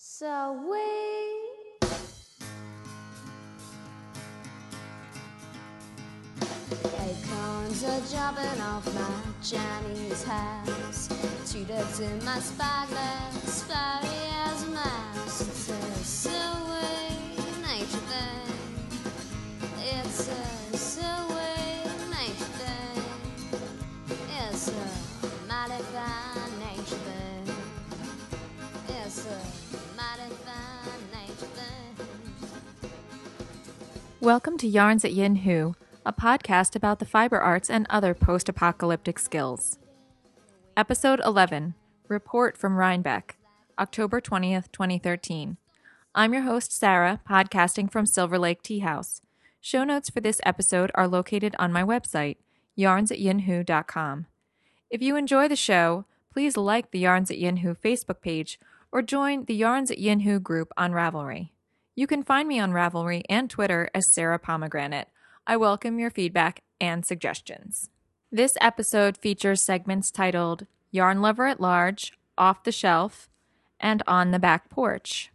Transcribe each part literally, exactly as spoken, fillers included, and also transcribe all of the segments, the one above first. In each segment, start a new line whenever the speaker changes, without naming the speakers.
So we acorns are jumping off my Chinese house. Two ducks in my spyglass, fiery as a mouse. It's a silly nature thing. It's a silly nature thing. It's a mighty fine nature thing. It's a mighty fine nature thing.
Welcome to Yarns at Yin Hu, a podcast about the fiber arts and other post-apocalyptic skills. Episode eleven, Report from Rhinebeck, October twentieth, twenty thirteen. I'm your host, Sarah, podcasting from Silver Lake Tea House. Show notes for this episode are located on my website, yarns at yin hu dot com. If you enjoy the show, please like the Yarns at Yin Hu Facebook page or join the Yarns at Yin Hu group on Ravelry. You can find me on Ravelry and Twitter as Sarah Pomegranate. I welcome your feedback and suggestions. This episode features segments titled Yarn Lover at Large, Off the Shelf, and On the Back Porch.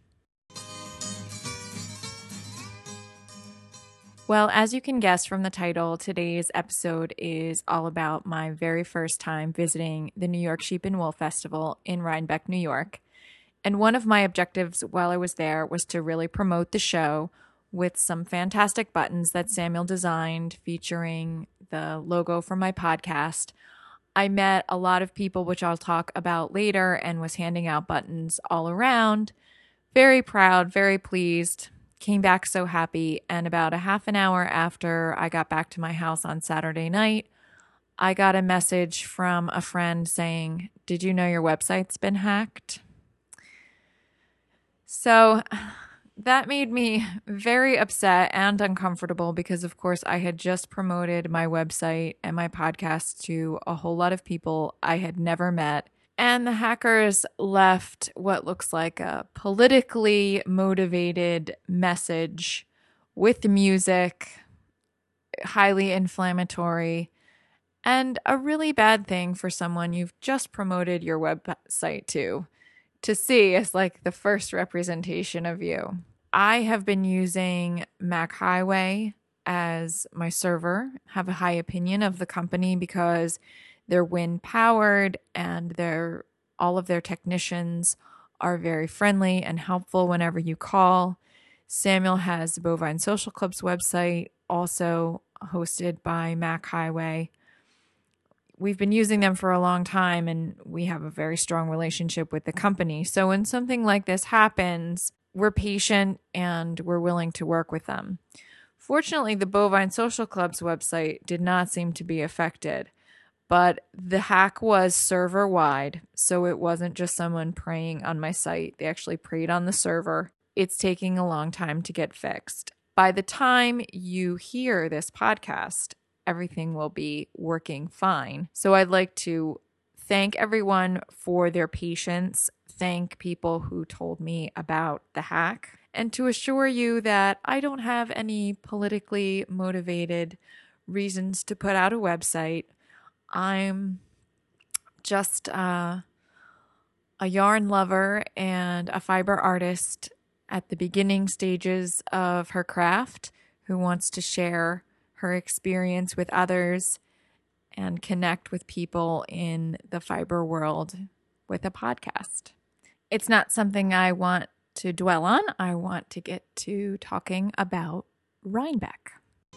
Well, as you can guess from the title, today's episode is all about my very first time visiting the New York Sheep and Wool Festival in Rhinebeck, New York. And one of my objectives while I was there was to really promote the show with some fantastic buttons that Samuel designed featuring the logo for my podcast. I met a lot of people, which I'll talk about later, and was handing out buttons all around. Very proud, very pleased. Came back so happy, and about a half an hour after I got back to my house on Saturday night, I got a message from a friend saying, "Did you know your website's been hacked?" So that made me very upset and uncomfortable because, of course, I had just promoted my website and my podcast to a whole lot of people I had never met. And the hackers left what looks like a politically motivated message with music, highly inflammatory, and a really bad thing for someone you've just promoted your website to, to see as like the first representation of you. I have been using Mac Highway as my server, have a high opinion of the company because they're wind powered and they're all of their technicians are very friendly and helpful whenever you call. Samuel has the Bovine Social Club's website, also hosted by Mac Highway. We've been using them for a long time and we have a very strong relationship with the company. So when something like this happens, we're patient and we're willing to work with them. Fortunately, the Bovine Social Club's website did not seem to be affected. But the hack was server-wide, so it wasn't just someone preying on my site. They actually preyed on the server. It's taking a long time to get fixed. By the time you hear this podcast, everything will be working fine. So I'd like to thank everyone for their patience, thank people who told me about the hack, and to assure you that I don't have any politically motivated reasons to put out a website. I'm just uh, a yarn lover and a fiber artist at the beginning stages of her craft who wants to share her experience with others and connect with people in the fiber world with a podcast. It's not something I want to dwell on. I want to get to talking about Rhinebeck.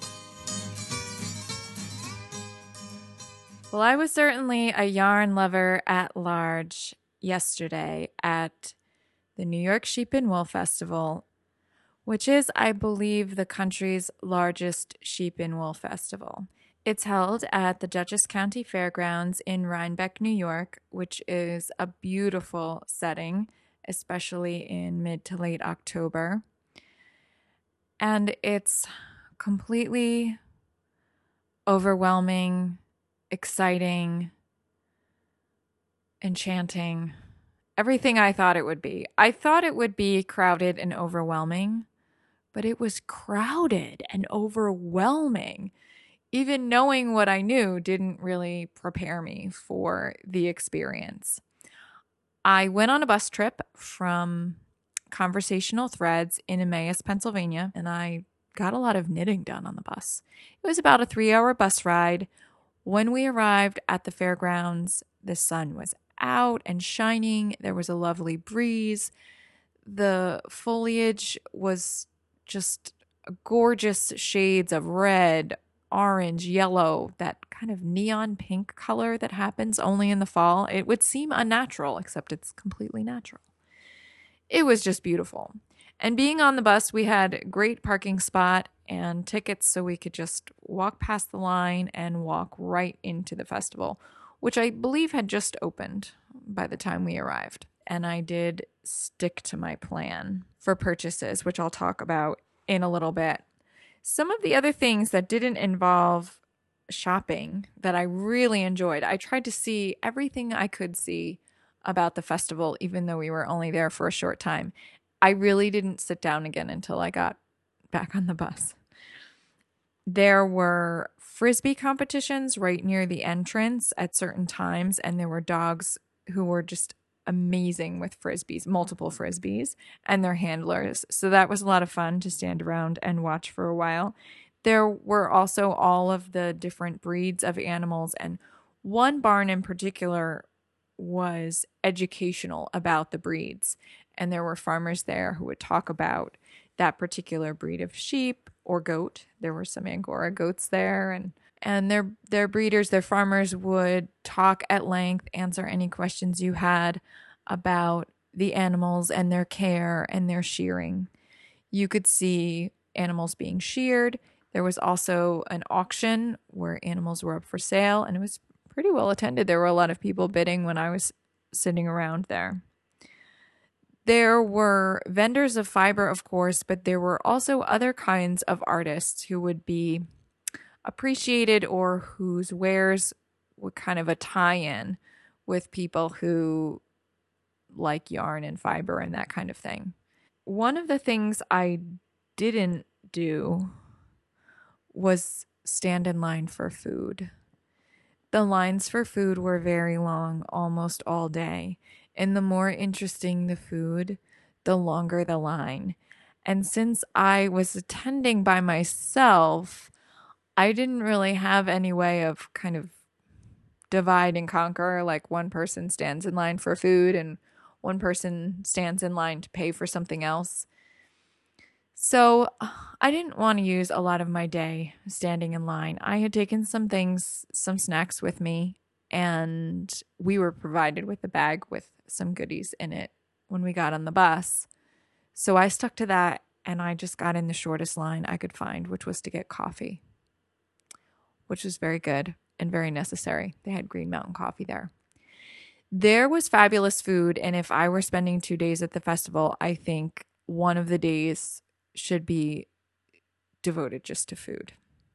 Well, I was certainly a yarn lover at large yesterday at the New York Sheep and Wool Festival, which is, I believe, the country's largest sheep and wool festival. It's held at the Dutchess County Fairgrounds in Rhinebeck, New York, which is a beautiful setting, especially in mid to late October. And it's completely overwhelming, exciting, enchanting, everything I thought it would be. I thought it would be crowded and overwhelming, but it was crowded and overwhelming. Even knowing what I knew didn't really prepare me for the experience. I went on a bus trip from Conversational Threads in Emmaus, Pennsylvania, and I got a lot of knitting done on the bus. It was about a three-hour bus ride. When we arrived at the fairgrounds, the sun was out and shining. There was a lovely breeze. The foliage was just gorgeous shades of red, orange, yellow, that kind of neon pink color that happens only in the fall. It would seem unnatural, except it's completely natural. It was just beautiful. And being on the bus, we had great parking spot and tickets so we could just walk past the line and walk right into the festival, which I believe had just opened by the time we arrived. And I did stick to my plan for purchases, which I'll talk about in a little bit. Some of the other things that didn't involve shopping that I really enjoyed, I tried to see everything I could see about the festival, even though we were only there for a short time. I really didn't sit down again until I got back on the bus. There were frisbee competitions right near the entrance at certain times, and there were dogs who were just amazing with frisbees, multiple frisbees, and their handlers. So that was a lot of fun to stand around and watch for a while. There were also all of the different breeds of animals, and one barn in particular was educational about the breeds. And there were farmers there who would talk about that particular breed of sheep or goat. There were some Angora goats there, and and their their breeders, their farmers would talk at length, answer any questions you had about the animals and their care and their shearing. You could see animals being sheared. There was also an auction where animals were up for sale, and it was pretty well attended. There were a lot of people bidding when I was sitting around there. There were vendors of fiber, of course, but there were also other kinds of artists who would be appreciated or whose wares were kind of a tie-in with people who like yarn and fiber and that kind of thing. One of the things I didn't do was stand in line for food. The lines for food were very long almost all day. And the more interesting the food, the longer the line. And since I was attending by myself, I didn't really have any way of kind of divide and conquer. Like one person stands in line for food and one person stands in line to pay for something else. So I didn't want to use a lot of my day standing in line. I had taken some things, some snacks with me, and we were provided with a bag with some goodies in it when we got on the bus. So I stuck to that, and I just got in the shortest line I could find, which was to get coffee, which was very good and very necessary. They had Green Mountain coffee there. There was fabulous food, and if I were spending two days at the festival, I think one of the days should be devoted just to food.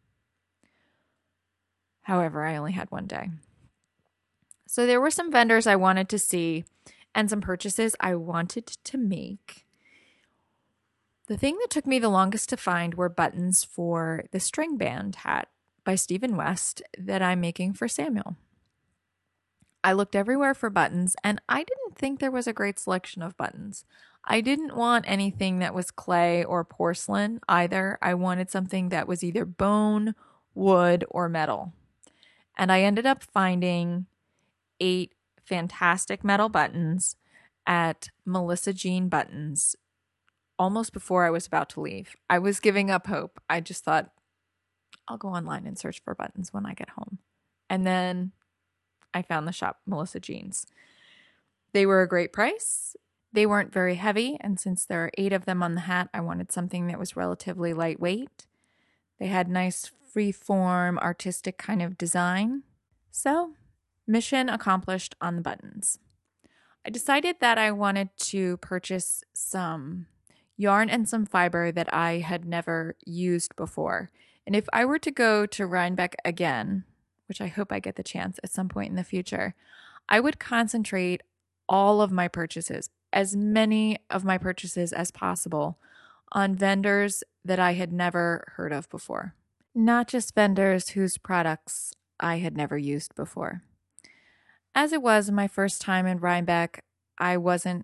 However, I only had one day. So there were some vendors I wanted to see and some purchases I wanted to make. The thing that took me the longest to find were buttons for the string band hat by Stephen West that I'm making for Samuel. I looked everywhere for buttons, and I didn't think there was a great selection of buttons. I didn't want anything that was clay or porcelain either. I wanted something that was either bone, wood, or metal. And I ended up finding eight fantastic metal buttons at Melissa Jean Buttons almost before I was about to leave. I was giving up hope. I just thought, I'll go online and search for buttons when I get home. And then I found the shop, Melissa Jeans. They were a great price. They weren't very heavy, and since there are eight of them on the hat, I wanted something that was relatively lightweight. They had nice free-form, artistic kind of design. So, mission accomplished on the buttons. I decided that I wanted to purchase some yarn and some fiber that I had never used before. And if I were to go to Rhinebeck again, which I hope I get the chance at some point in the future, I would concentrate all of my purchases, as many of my purchases as possible, on vendors that I had never heard of before. Not just vendors whose products I had never used before. As it was my first time in Rhinebeck, I wasn't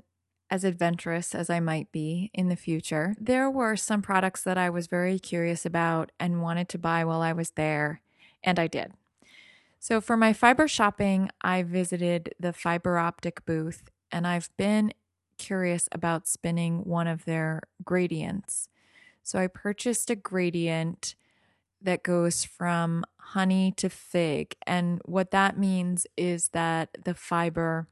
as adventurous as I might be in the future, there were some products that I was very curious about and wanted to buy while I was there, and I did. So for my fiber shopping, I visited the fiber optic booth, and I've been curious about spinning one of their gradients. So I purchased a gradient that goes from honey to fig, and what that means is that the fiber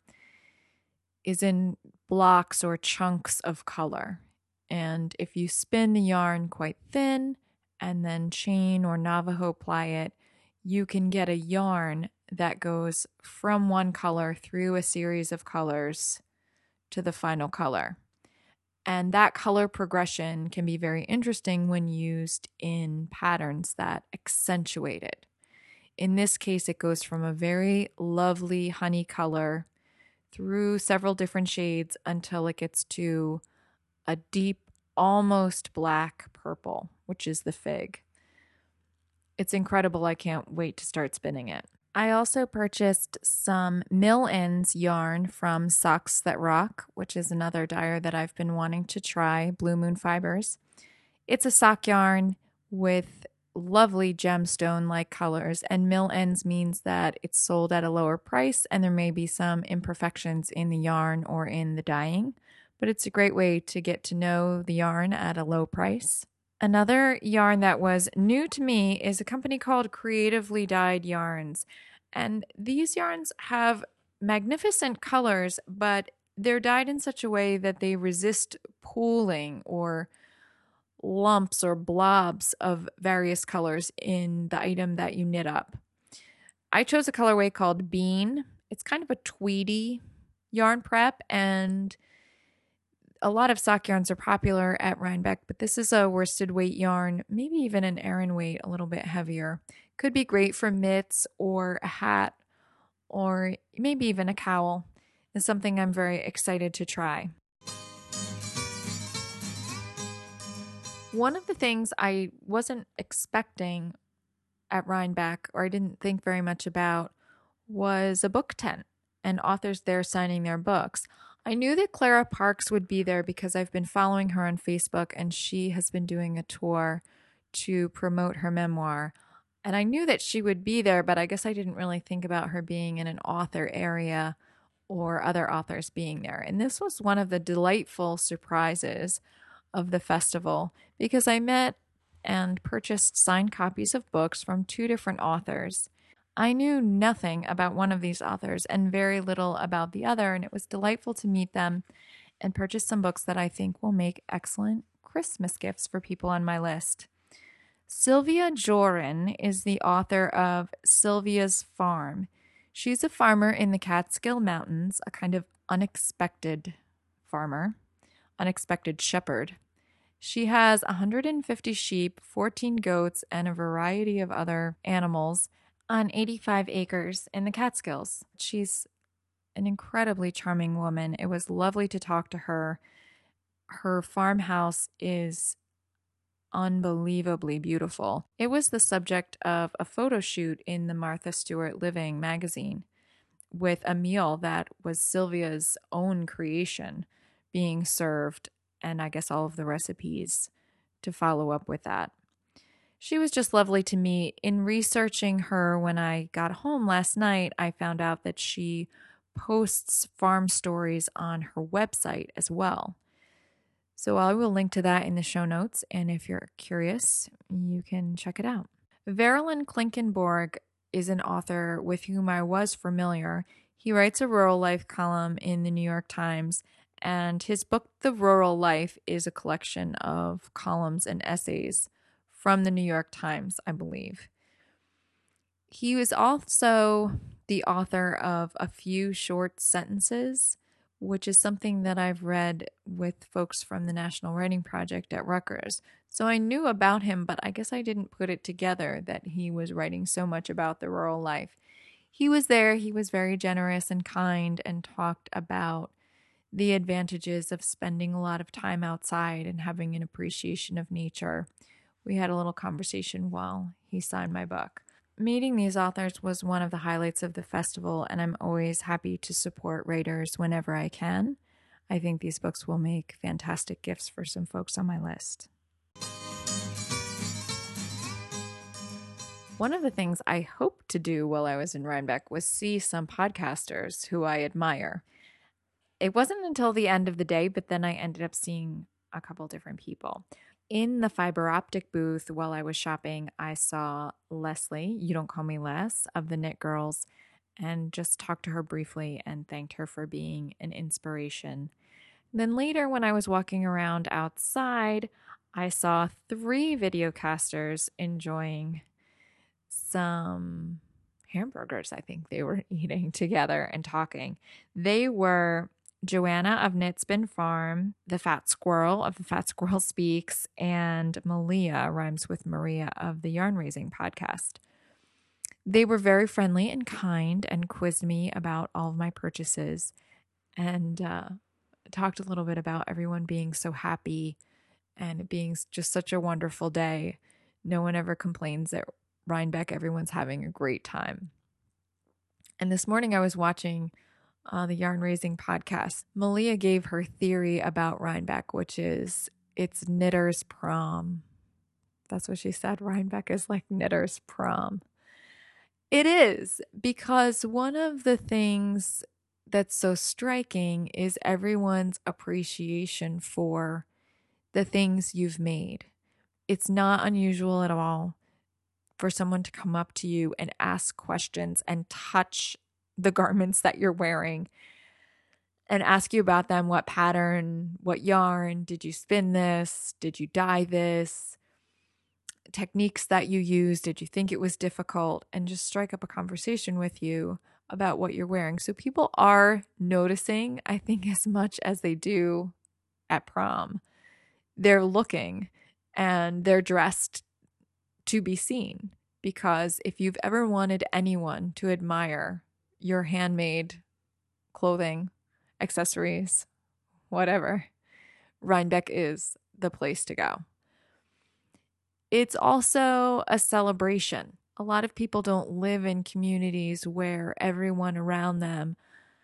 is in blocks or chunks of color. And if you spin the yarn quite thin and then chain or Navajo ply it, you can get a yarn that goes from one color through a series of colors to the final color. And that color progression can be very interesting when used in patterns that accentuate it. In this case, it goes from a very lovely honey color through several different shades until it gets to a deep, almost black purple, which is the fig. It's incredible. I can't wait to start spinning it. I also purchased some mill ends yarn from Socks That Rock, which is another dyer that I've been wanting to try, Blue Moon Fibers. It's a sock yarn with lovely gemstone-like colors, and mill ends means that it's sold at a lower price and there may be some imperfections in the yarn or in the dyeing, but it's a great way to get to know the yarn at a low price. Another yarn that was new to me is a company called Creatively Dyed Yarns, and these yarns have magnificent colors, but they're dyed in such a way that they resist pooling or lumps or blobs of various colors in the item that you knit up. I chose a colorway called Bean. It's kind of a tweedy yarn prep, and a lot of sock yarns are popular at Rhinebeck, but this is a worsted weight yarn, maybe even an Aran weight, a little bit heavier. Could be great for mitts or a hat or maybe even a cowl. It's something I'm very excited to try. One of the things I wasn't expecting at Rhinebeck, or I didn't think very much about, was a book tent and authors there signing their books. I knew that Clara Parks would be there because I've been following her on Facebook and she has been doing a tour to promote her memoir. And I knew that she would be there, but I guess I didn't really think about her being in an author area or other authors being there. And this was one of the delightful surprises of the festival because I met and purchased signed copies of books from two different authors. I knew nothing about one of these authors and very little about the other, and it was delightful to meet them and purchase some books that I think will make excellent Christmas gifts for people on my list. Sylvia Joran is the author of Sylvia's Farm. She's a farmer in the Catskill Mountains, a kind of unexpected farmer, unexpected shepherd. She has one hundred fifty sheep, fourteen goats, and a variety of other animals on eighty-five acres in the Catskills. She's an incredibly charming woman. It was lovely to talk to her. Her farmhouse is unbelievably beautiful. It was the subject of a photo shoot in the Martha Stewart Living magazine with a meal that was Sylvia's own creation being served, and I guess all of the recipes to follow up with that. She was just lovely to meet. In researching her when I got home last night, I found out that she posts farm stories on her website as well. So I will link to that in the show notes, and if you're curious, you can check it out. Verilyn Klinkenborg is an author with whom I was familiar. He writes a rural life column in the New York Times, and his book, The Rural Life, is a collection of columns and essays from the New York Times, I believe. He was also the author of A Few Short Sentences, which is something that I've read with folks from the National Writing Project at Rutgers. So I knew about him, but I guess I didn't put it together that he was writing so much about the rural life. He was there, he was very generous and kind, and talked about the advantages of spending a lot of time outside and having an appreciation of nature. We had a little conversation while he signed my book. Meeting these authors was one of the highlights of the festival, and I'm always happy to support writers whenever I can. I think these books will make fantastic gifts for some folks on my list. One of the things I hoped to do while I was in Rhinebeck was see some podcasters who I admire. It wasn't until the end of the day, but then I ended up seeing a couple different people. In the fiber optic booth while I was shopping, I saw Leslie, You Don't Call Me Les, of the Knit Girls, and just talked to her briefly and thanked her for being an inspiration. Then later, when I was walking around outside, I saw three videocasters enjoying some hamburgers. I think they were eating together and talking. They were Joanna of Knit Spin Farm, the Fat Squirrel of the Fat Squirrel Speaks, and Malia, rhymes with Maria, of the Yarn Raising podcast. They were very friendly and kind and quizzed me about all of my purchases and uh, talked a little bit about everyone being so happy and it being just such a wonderful day. No one ever complains at Rhinebeck. Everyone's having a great time. And this morning I was watching uh, the Yarn Raising podcast. Malia gave her theory about Rhinebeck, which is it's knitter's prom. That's what she said. Rhinebeck is like knitter's prom. It is, because one of the things that's so striking is everyone's appreciation for the things you've made. It's not unusual at all for someone to come up to you and ask questions and touch the garments that you're wearing and ask you about them. What pattern, what yarn, did you spin this? Did you dye this? Techniques that you used, did you think it was difficult? And just strike up a conversation with you about what you're wearing. So people are noticing, I think, as much as they do at prom. They're looking and they're dressed to be seen, because if you've ever wanted anyone to admire your handmade clothing, accessories, whatever, Rhinebeck is the place to go. It's also a celebration. A lot of people don't live in communities where everyone around them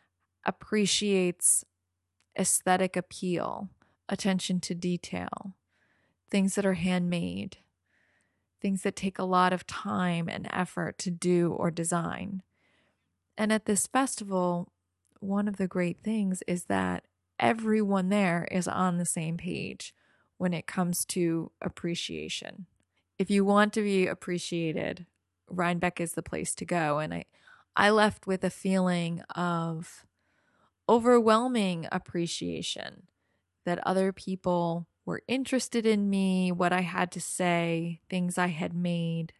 appreciates aesthetic appeal, attention to detail, things that are handmade, things that take a lot of time and effort to do or design. And at this festival, one of the great things is that everyone there is on the same page when it comes to appreciation. If you want to be appreciated, Rhinebeck is the place to go. And I, I left with a feeling of overwhelming appreciation that other people were interested in me, what I had to say, things I had made,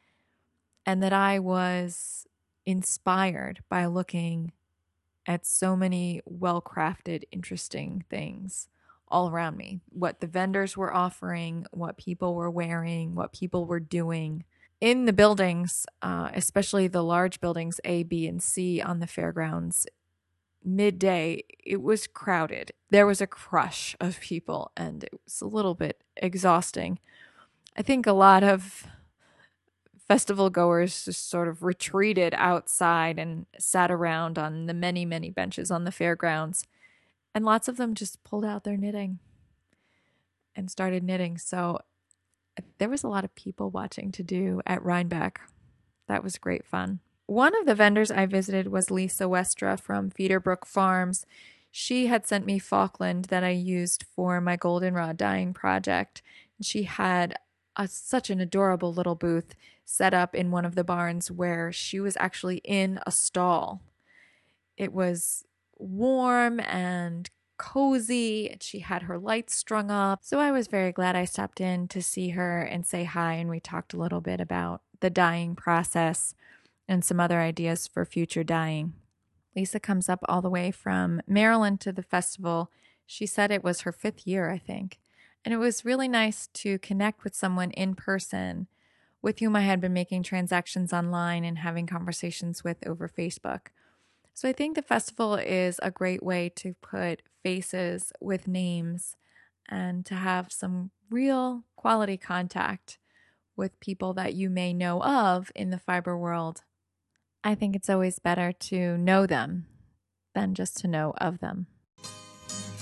and that I was inspired by looking at so many well-crafted, interesting things all around me. What the vendors were offering, what people were wearing, what people were doing. In the buildings, uh, especially the large buildings A, B, and C on the fairgrounds, midday, it was crowded. There was a crush of people, and it was a little bit exhausting. I think a lot of festival goers just sort of retreated outside and sat around on the many, many benches on the fairgrounds. And lots of them just pulled out their knitting and started knitting. So there was a lot of people watching to do at Rhinebeck. That was great fun. One of the vendors I visited was Lisa Westra from Feederbrook Farms. She had sent me Falkland that I used for my goldenrod dyeing project. She had a, such an adorable little booth set up in one of the barns where she was actually in a stall. It was warm and cozy. She had her lights strung up. So I was very glad I stopped in to see her and say hi, and we talked a little bit about the dyeing process and some other ideas for future dyeing. Lisa comes up all the way from Maryland to the festival. She said it was her fifth year, I think. And it was really nice to connect with someone in person with whom I had been making transactions online and having conversations with over Facebook. So I think the festival is a great way to put faces with names and to have some real quality contact with people that you may know of in the fiber world. I think it's always better to know them than just to know of them.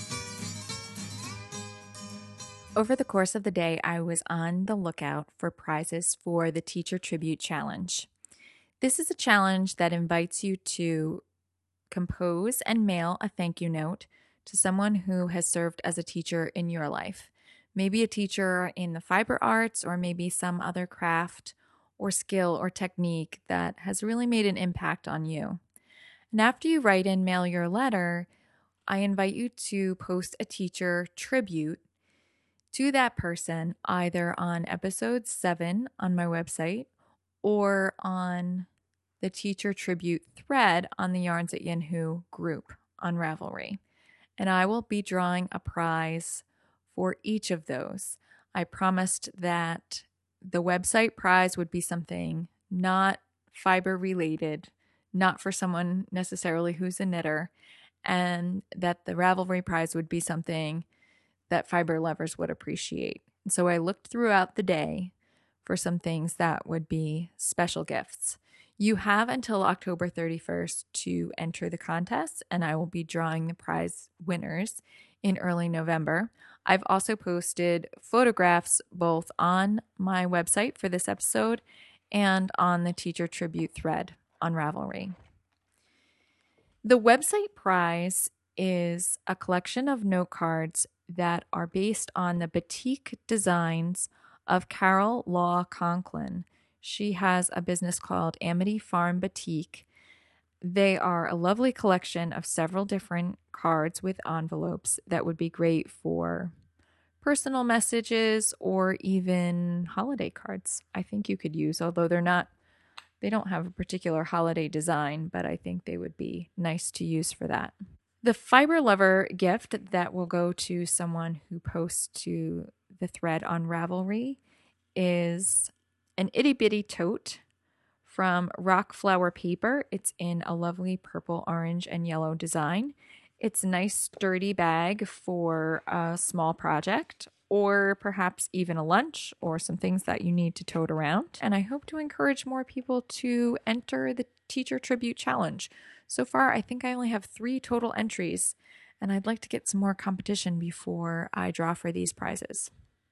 Over the course of the day, I was on the lookout for prizes for the Teacher Tribute Challenge. This is a challenge that invites you to compose and mail a thank you note to someone who has served as a teacher in your life. Maybe a teacher in the fiber arts, or maybe some other craft or skill or technique that has really made an impact on you. And after you write and mail your letter, I invite you to post a teacher tribute to that person either on episode seven on my website or on the teacher tribute thread on the Yarns at Yin Hu group on Ravelry. And I will be drawing a prize for each of those. I promised that the website prize would be something not fiber related, not for someone necessarily who's a knitter, and that the Ravelry prize would be something that fiber lovers would appreciate. And so I looked throughout the day for some things that would be special gifts. You have until October thirty-first to enter the contest, and I will be drawing the prize winners in early November. I've also posted photographs both on my website for this episode and on the Teacher Tribute thread on Ravelry. The website prize is a collection of note cards that are based on the batik designs of Carol Law Conklin. She has a business called Amity Farm Batik. They are a lovely collection of several different cards with envelopes that would be great for personal messages or even holiday cards. I think you could use, although they're not, they don't have a particular holiday design, but I think they would be nice to use for that. The fiber lover gift that will go to someone who posts to the thread on Ravelry is an itty bitty tote from Rock Flower Paper. It's in a lovely purple, orange, and yellow design. It's a nice sturdy bag for a small project, or perhaps even a lunch or some things that you need to tote around. And I hope to encourage more people to enter the Teacher Tribute Challenge. So far, I think I only have three total entries, and I'd like to get some more competition before I draw for these prizes.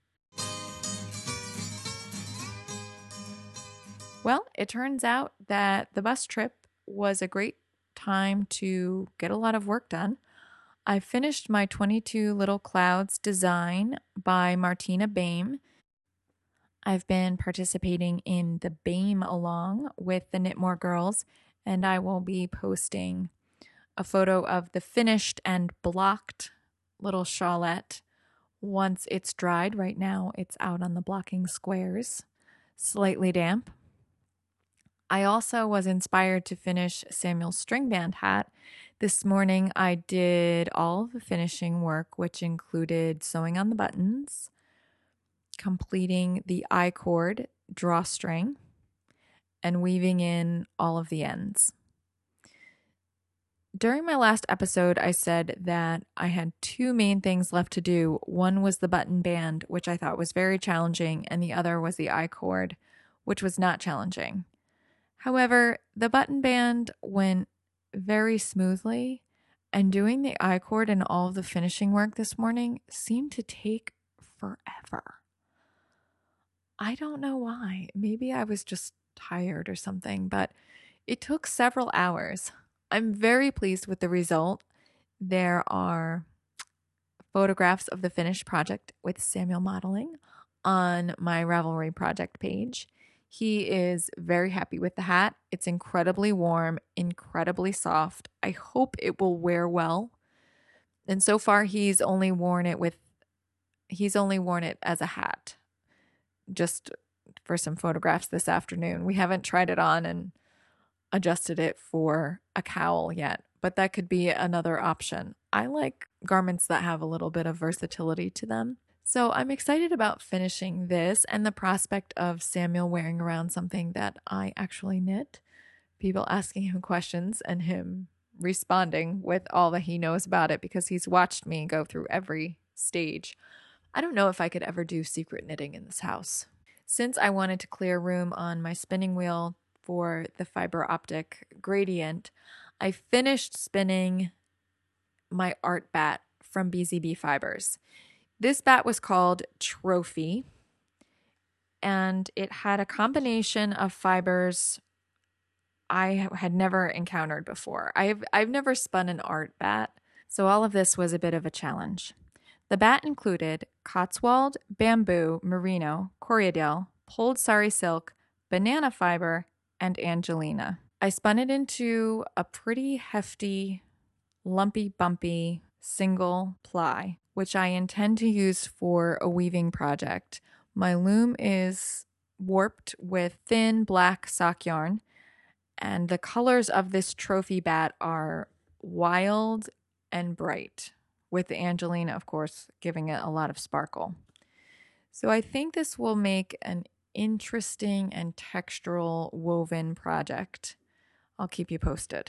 Well, it turns out that the bus trip was a great time to get a lot of work done. I finished my twenty-two Little Clouds design by Martina Baim. I've been participating in the Baim Along with the Knitmore girls, and I will be posting a photo of the finished and blocked little shawlette once it's dried. Right now, it's out on the blocking squares, slightly damp. I also was inspired to finish Samuel's string band hat. This morning, I did all of the finishing work, which included sewing on the buttons, completing the I-cord drawstring, and weaving in all of the ends. During my last episode, I said that I had two main things left to do. One was the button band, which I thought was very challenging, and the other was the I-cord, which was not challenging. However, the button band went very smoothly, and doing the I-cord and all of the finishing work this morning seemed to take forever. I don't know why. Maybe I was just tired or something, but it took several hours. I'm very pleased with the result. There are photographs of the finished project with Samuel modeling on my Ravelry project page. He is very happy with the hat. It's incredibly warm, incredibly soft. I hope it will wear well. And so far he's only worn it with he's only worn it as a hat. Just for some photographs this afternoon. We haven't tried it on and adjusted it for a cowl yet, but that could be another option. I like garments that have a little bit of versatility to them. So I'm excited about finishing this and the prospect of Samuel wearing around something that I actually knit. People asking him questions and him responding with all that he knows about it because he's watched me go through every stage. I don't know if I could ever do secret knitting in this house. Since I wanted to clear room on my spinning wheel for the fiber optic gradient, I finished spinning my art bat from B Z B Fibers. This bat was called Trophy, and it had a combination of fibers I had never encountered before. I've I've never spun an art bat, so all of this was a bit of a challenge. The bat included Cotswold, bamboo, merino, Corriedale, pulled sari silk, banana fiber, and Angelina. I spun it into a pretty hefty, lumpy, bumpy single ply, which I intend to use for a weaving project. My loom is warped with thin black sock yarn, and the colors of this trophy bat are wild and bright, with the Angelina, of course, giving it a lot of sparkle. So I think this will make an interesting and textural woven project. I'll keep you posted.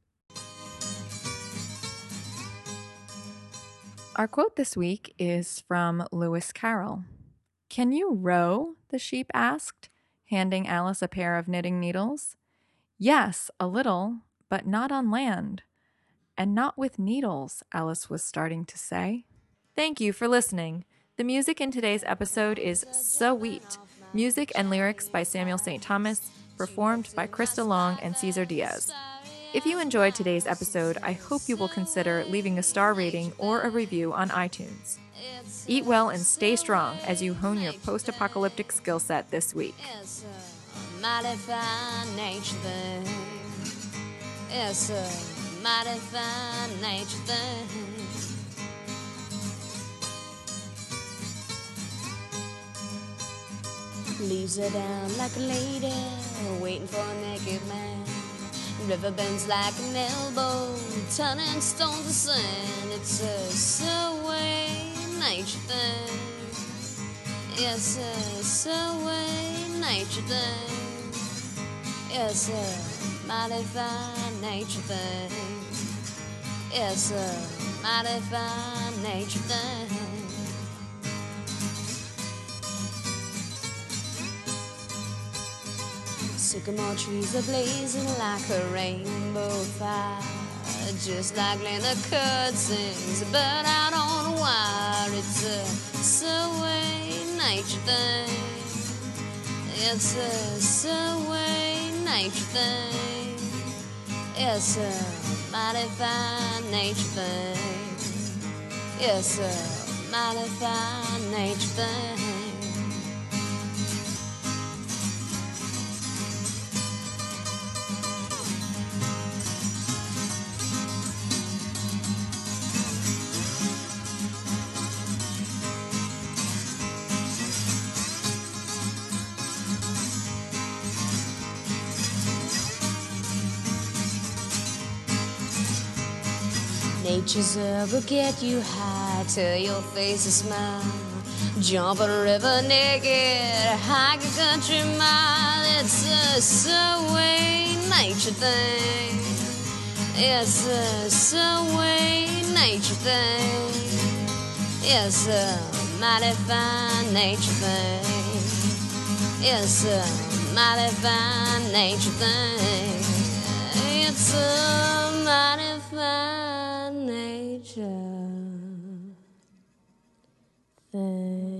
Our quote this week is from Lewis Carroll. "Can you row?" the sheep asked, handing Alice a pair of knitting needles. "Yes, a little, but not on land. And not with needles," Alice was starting to say. Thank you for listening. The music in today's episode is Sweet. Music and lyrics by Samuel Saint Thomas, performed by Krista Long and Cesar Diaz. If you enjoyed today's episode, I hope you will consider leaving a star rating or a review on iTunes. Eat well and stay strong as you hone your post-apocalyptic skill set this week.
It's a mighty fine nature thing. It's a mighty fine nature thing. Leaves her down like a lady, waiting for a naked man. River bends like an elbow, turning stones to sand. It's a subway nature thing. It's a subway nature thing. It's a mighty fine nature thing. It's a mighty fine nature thing. Sycamore trees are blazing like a rainbow fire, just like Linda Curd sings, but out on a wire. It's a subway nature thing. It's a subway nature thing. It's a mighty fine nature thing. It's a mighty fine nature thing. Nature's herb will get you high till your face a smile. Jump a river naked, hike a country mile. It's a subway nature thing. It's a subway nature thing. It's a mighty fine nature thing. It's a mighty fine nature thing. It's a mighty fine nature thing.